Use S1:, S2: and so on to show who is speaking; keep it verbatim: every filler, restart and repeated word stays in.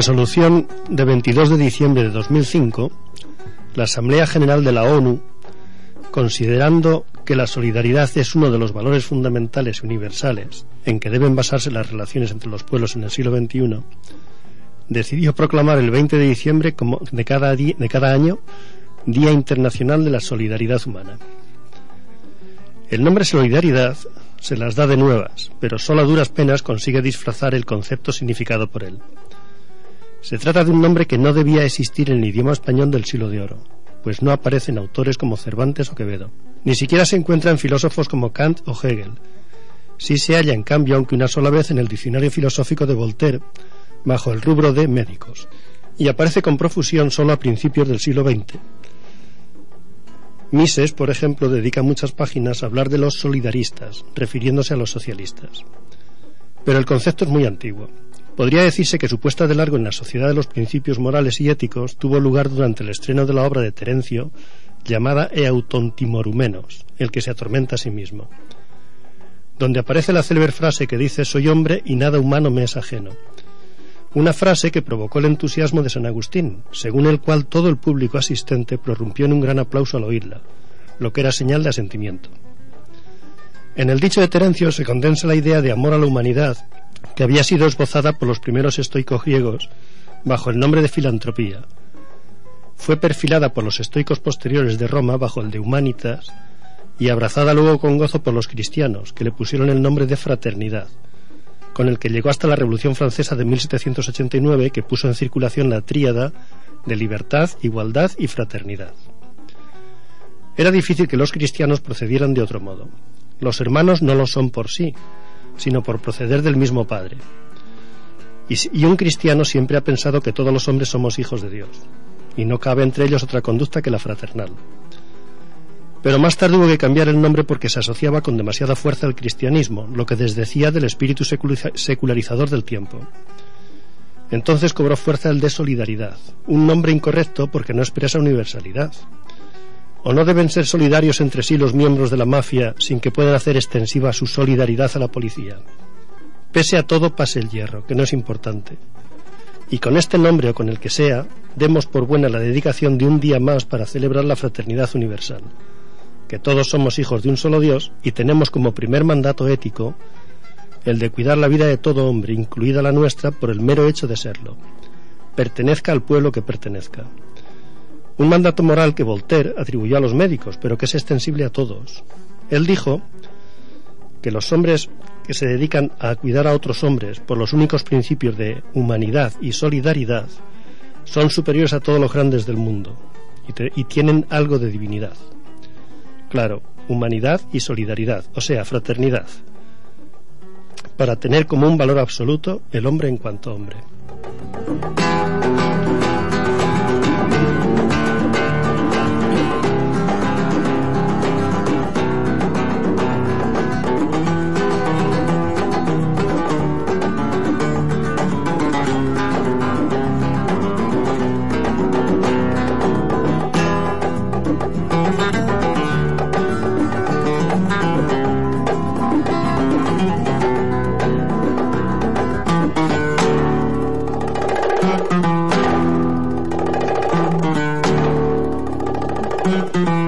S1: resolución de veintidós de diciembre de dos mil cinco, la Asamblea General de la ONU, considerando que la solidaridad es uno de los valores fundamentales y universales en que deben basarse las relaciones entre los pueblos en el siglo veintiuno, decidió proclamar el veinte de diciembre como de cada, di- de cada año Día Internacional de la Solidaridad Humana. El nombre solidaridad se las da de nuevas, pero solo a duras penas consigue disfrazar el concepto significado por él. Se trata de un nombre que no debía existir en el idioma español del Siglo de Oro, pues no aparece en autores como Cervantes o Quevedo. Ni siquiera se encuentra en filósofos como Kant o Hegel. Sí se halla, en cambio, aunque una sola vez, en el diccionario filosófico de Voltaire, bajo el rubro de médicos, y aparece con profusión solo a principios del siglo veinte. Mises, por ejemplo, dedica muchas páginas a hablar de los solidaristas, refiriéndose a los socialistas. Pero el concepto es muy antiguo. Podría decirse que su puesta de largo en la sociedad de los principios morales y éticos tuvo lugar durante el estreno de la obra de Terencio, llamada Eutontimorumenos, el que se atormenta a sí mismo, donde aparece la célebre frase que dice: «Soy hombre y nada humano me es ajeno». Una frase que provocó el entusiasmo de San Agustín, según el cual todo el público asistente prorrumpió en un gran aplauso al oírla, lo que era señal de asentimiento. En el dicho de Terencio se condensa la idea de amor a la humanidad que había sido esbozada por los primeros estoicos griegos bajo el nombre de filantropía. Fue perfilada por los estoicos posteriores de Roma bajo el de humanitas y abrazada luego con gozo por los cristianos, que le pusieron el nombre de fraternidad, con el que llegó hasta la Revolución Francesa de mil setecientos ochenta y nueve, que puso en circulación la tríada de libertad, igualdad y fraternidad. Era difícil que los cristianos procedieran de otro modo. Los hermanos no lo son por sí, sino por proceder del mismo Padre. Y, y un cristiano siempre ha pensado que todos los hombres somos hijos de Dios, y no cabe entre ellos otra conducta que la fraternal. Pero más tarde hubo que cambiar el nombre porque se asociaba con demasiada fuerza al cristianismo, lo que desdecía del espíritu secularizador del tiempo. Entonces cobró fuerza el de solidaridad, un nombre incorrecto porque no expresa universalidad. ¿O no deben ser solidarios entre sí los miembros de la mafia sin que puedan hacer extensiva su solidaridad a la policía? Pese a todo, pase el hierro, que no es importante. Y con este nombre o con el que sea, demos por buena la dedicación de un día más para celebrar la fraternidad universal, que todos somos hijos de un solo Dios y tenemos como primer mandato ético el de cuidar la vida de todo hombre, incluida la nuestra, por el mero hecho de serlo, pertenezca al pueblo que pertenezca. Un mandato moral que Voltaire atribuyó a los médicos, pero que es extensible a todos. Él dijo que los hombres que se dedican a cuidar a otros hombres por los únicos principios de humanidad y solidaridad son superiores a todos los grandes del mundo y, te, y tienen algo de divinidad. Claro, humanidad y solidaridad, o sea, fraternidad, para tener como un valor absoluto el hombre en cuanto hombre.
S2: Thank you.